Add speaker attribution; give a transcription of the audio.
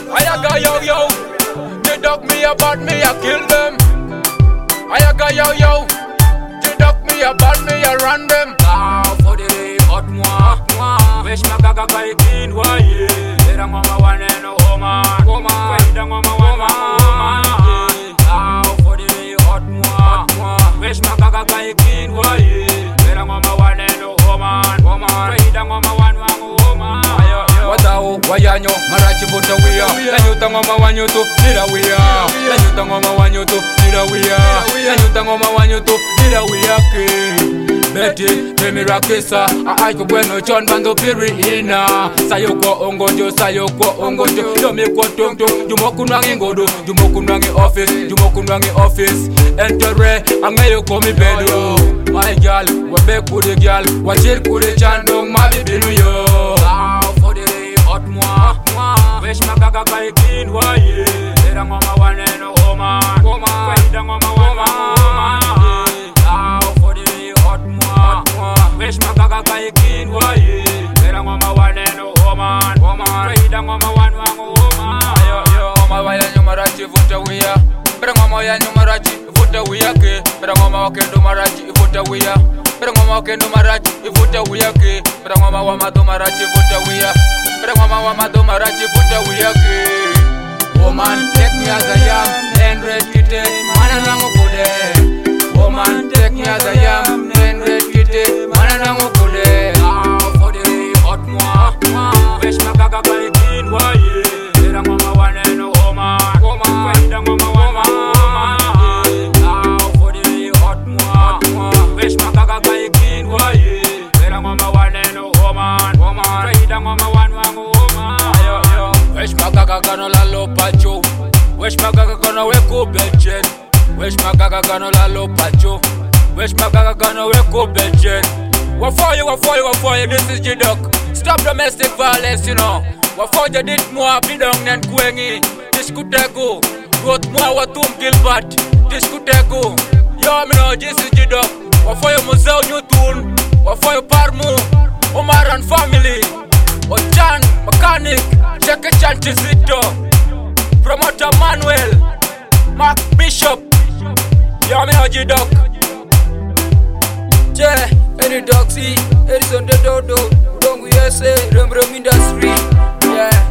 Speaker 1: I got yo. They dog me about me, I kill them. I got yo. They dog me about me, I run them.
Speaker 2: For the hot moi. Wish my gaga guy clean, why yeah. They don't want my one and no woman. They don't want my woman. For the hot moi. Wish my gaga guy clean, why yeah. They don't want my one and no woman. They don't want my one woman.
Speaker 1: Watao, wayanyo, marachi buta wia. Lanyuta ngoma wanyutu, nira wia. Lanyuta ngoma wanyutu, nira wia. Lanyuta ngoma wanyutu, nira wia ke. Betty, temi rakisa. Aiko bueno chon bando piri ina. Sayo kwa ongojo. Yomi kwa tung. Jumokunwangi ngodo. Jumokunwangi office. Entere, angayo komi bedo. My gal, wabe kude gal. Wachir kude chandong, mabi binu yo.
Speaker 2: For the hot moi. Wish my gaga guy clean, why yeah. They don't want my one and no woman. They don't want my woman. For the hot moi. Wish my gaga guy clean, why yeah. They don't want my one and no woman. They don't want my one woman.
Speaker 1: Yo, mama ya nyumarachi vuta wia. Bera mama ya nyumarachi vuta wia ke. Bera mama wakendo marachi vuta wia. Bera mama wakendo marachi vuta wia ke. Bera mama wa mado marachi vuta wia. Bera mama wa mado marachi vuta wia ke. Woman take me as I am and rekite mana nangu kude. Woman take me as I am and rekite mana nangu kude.
Speaker 2: For the hot moi. Wish my gaga guy clean, why yeah. They don't want my one and no woman. They don't want my woman. For the hot moi. Wish my gaga guy clean, why yeah. They don't want my one and no woman. They don't want my one woman.
Speaker 1: Wish my gaga gonna la lo pacho. Wish my gaga gonna wake up bedchen. Wish my gaga gonna la lo pacho. Wish my gaga gonna wake up bedchen. What for you, this is G-Duck. Stop domestic violence, you know. What for you did more bidong than kwengi. This could go. Got more watum Gilbert. This could go. Yo, me know this is G-Duck. What for you Museo Newton. What for you Parmu. Omar and family. Ochan, mechanic. Cheke Chan Chizito. Promoter Manuel. Mark Bishop. Yo, me know G-Duck. Yeah, any dog see, Edison the Dodo, Dongu USA, Rum Industry, yeah.